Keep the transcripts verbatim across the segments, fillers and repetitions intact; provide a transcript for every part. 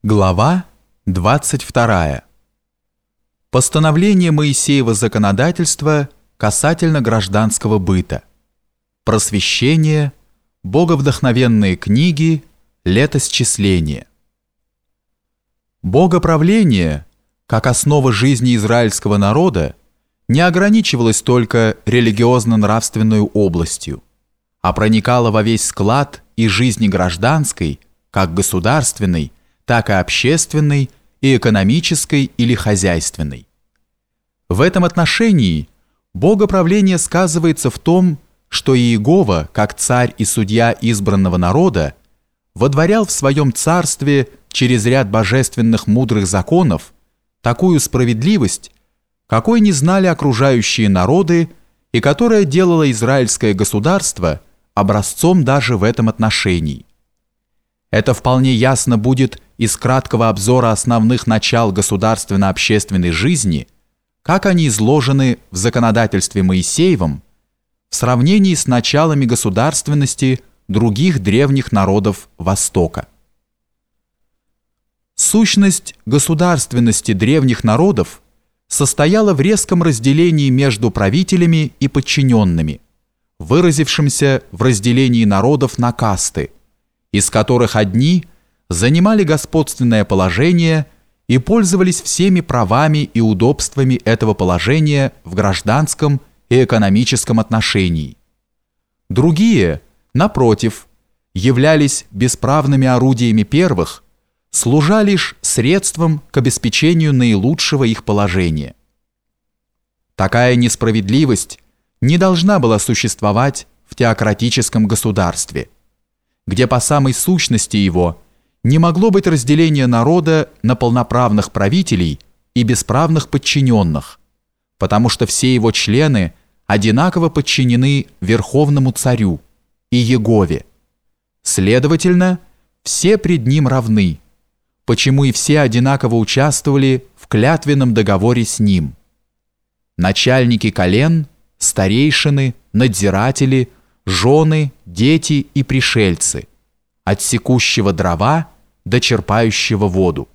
Глава двадцать вторая. Постановление Моисеева законодательства касательно гражданского быта. Просвещение, боговдохновенные книги, летосчисление. Богоправление, как основа жизни израильского народа, не ограничивалось только религиозно-нравственной областью, а проникало во весь склад и жизни гражданской, как государственной, так и общественной, и экономической или хозяйственной. В этом отношении богоправление сказывается в том, что Иегова, как царь и судья избранного народа, водворял в своем царстве через ряд божественных мудрых законов такую справедливость, какой не знали окружающие народы и которая делала израильское государство образцом даже в этом отношении. Это вполне ясно будет из краткого обзора основных начал государственно-общественной жизни, как они изложены в законодательстве Моисеевом, в сравнении с началами государственности других древних народов Востока. Сущность государственности древних народов состояла в резком разделении между правителями и подчиненными, выразившемся в разделении народов на касты, из которых одни занимали господственное положение и пользовались всеми правами и удобствами этого положения в гражданском и экономическом отношении. Другие, напротив, являлись бесправными орудиями первых, служа лишь средством к обеспечению наилучшего их положения. Такая несправедливость не должна была существовать в теократическом государстве, где по самой сущности его не могло быть разделения народа на полноправных правителей и бесправных подчиненных, потому что все его члены одинаково подчинены Верховному Царю и Егове. Следовательно, все пред ним равны, почему и все одинаково участвовали в клятвенном договоре с ним. Начальники колен, старейшины, надзиратели, жены, дети и пришельцы, от секущего дрова до черпающего воду.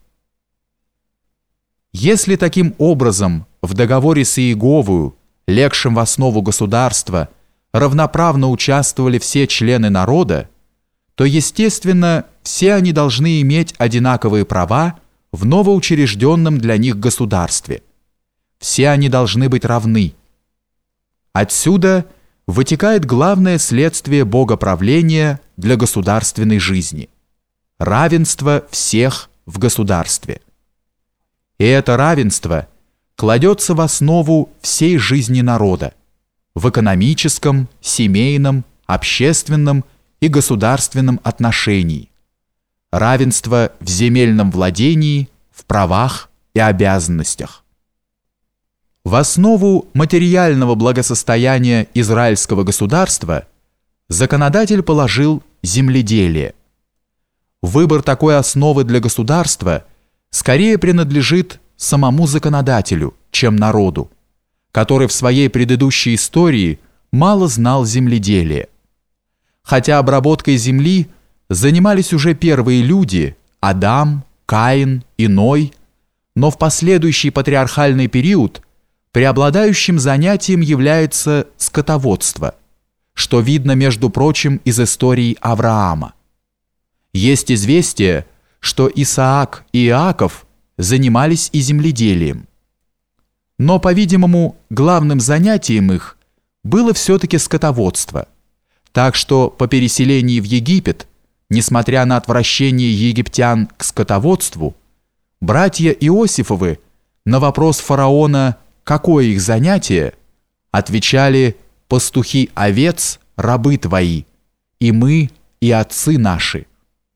Если таким образом в договоре с Иеговою, легшим в основу государства, равноправно участвовали все члены народа, то, естественно, все они должны иметь одинаковые права в новоучрежденном для них государстве. Все они должны быть равны. Отсюда вытекает главное следствие богоправления для государственной жизни – равенство всех в государстве. И это равенство кладется в основу всей жизни народа в экономическом, семейном, общественном и государственном отношении, равенство в земельном владении, в правах и обязанностях. В основу материального благосостояния израильского государства законодатель положил земледелие. Выбор такой основы для государства скорее принадлежит самому законодателю, чем народу, который в своей предыдущей истории мало знал земледелие. Хотя обработкой земли занимались уже первые люди – Адам, Каин и Ной, но в последующий патриархальный период преобладающим занятием является скотоводство, что видно, между прочим, из истории Авраама. Есть известие, что Исаак и Иаков занимались и земледелием. Но, по-видимому, главным занятием их было все-таки скотоводство, так что по переселении в Египет, несмотря на отвращение египтян к скотоводству, братья Иосифовы на вопрос фараона «Какое их занятие?» отвечали «Пастухи овец, рабы твои, и мы, и отцы наши».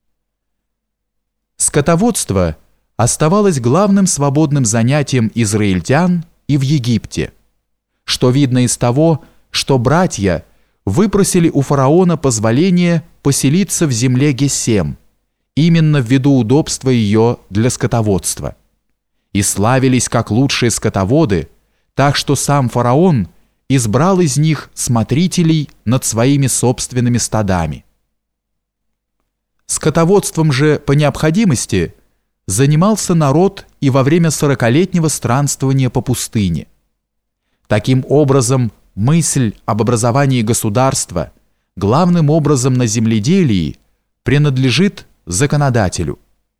Скотоводство оставалось главным свободным занятием израильтян и в Египте, что видно из того, что братья выпросили у фараона позволение поселиться в земле Гесем, именно ввиду удобства ее для скотоводства, и славились как лучшие скотоводы, так что сам фараон избрал из них смотрителей над своими собственными стадами. Скотоводством же по необходимости занимался народ и во время сорокалетнего странствования по пустыне. Таким образом, мысль об образовании государства, главным образом на земледелии, принадлежит законодателю.